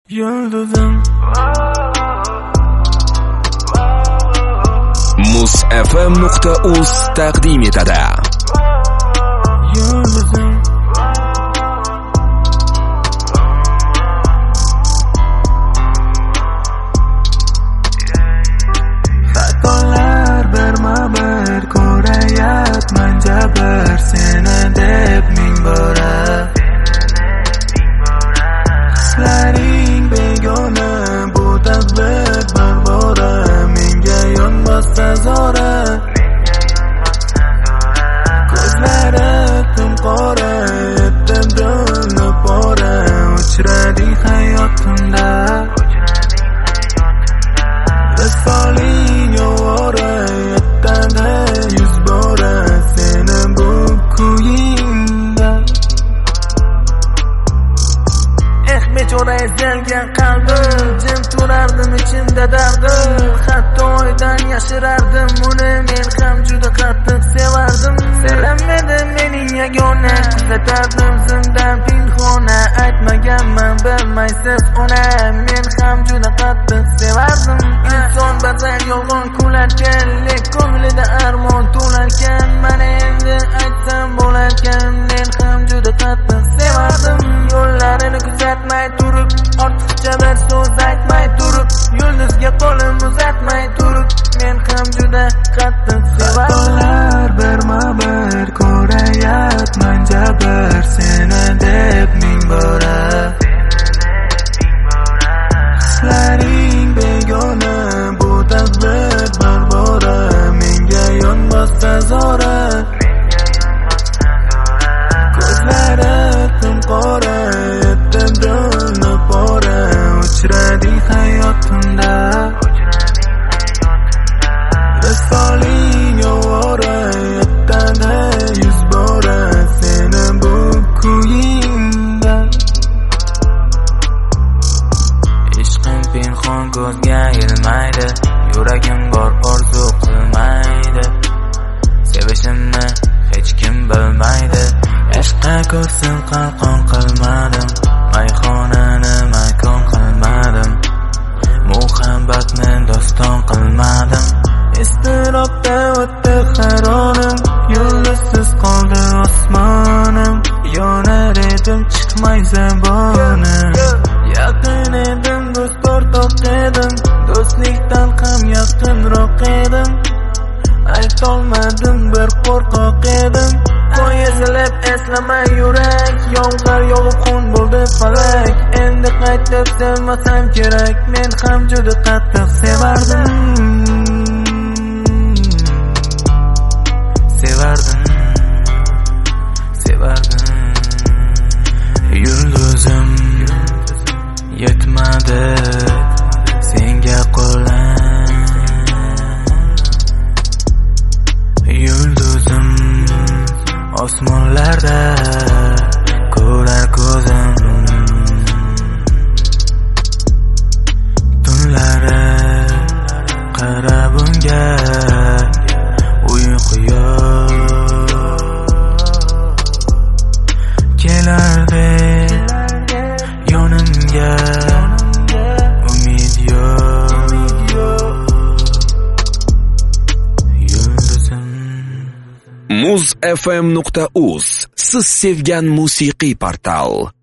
Yulduzim muzfm.uz taqdim etadi. Yulduzim xatolar birma-bir ko'rayapman jabr seni deb ming bora. Hislaring begona bu taqdir barbora, menga yonbossa zora. Ko'zlari timqora etdi dilni pora, uchrading hayotimda Risoling ovora yetadi yuz bora seni bu kuyingda. Bechora ezilgan qalbim, jim turardim ichimda dardim. Hatto oydan yashirardim uni, men ham juda qattiq sevardim. Selamedi mening yagona, kuzatardim zimdan pinhona. Aytmaganman bilmaysiz ona, men ham juda qattiq sevardim. Inson ba'zan yolg'on kularkan, lek ko'nglida armon to'larkan. Mana endi aytsam bo'larkan, men ham juda qattiq sevardim. Yo'llarini kuzatmay turib, ortiqcha bir so'z aytmay turib, yulduzga qo'lim uzatmay turib, men ham juda qattiq sevardim. Xatolar birma-bir ko'rayapman jabr seni deb ming bora. Hislaring begona bu taqdir barbora, menga yonbossa zora. Ko'zlari timqora etdi dilni pora, uchrading hayotimda Risoling ovora yetadi yuz bora seni bu kuyingda. Ishqim pinhon ko'zga ilmaydi, yuragim bor orzu qilmaydi. Sevishimni hech kim bilmaydi, ishqqa ko'rsin qalqon qilmadim. Mayxonani maykon qilmadim, muhabbatni doston qilmadim. Iztirobda o'tdi har onim, yulduzsiz qoldi osmonim. Yonar edim chiqmay zabonim, yaqin edim do'st o'rtoq edim, do'stlikdan ham yaqinroq edim. Aytolmadim bir qo'rqoq edim. Qo'y ezilib eslamay yurak, yomg'ir yog'ib xun bo'ldi falak. Endi qaytib sevmasam kerak, men ham juda qattiq sevardim. Yulduzim yetmadi senga qo'lim. Yulduzim osmonlarda ko'rar ko'zim. Tunlari qarab unga uyqu yo'q, kelardi yonimga umid yo'q. Yulduzim muzfm.uz siz sevgan musiqiy portal.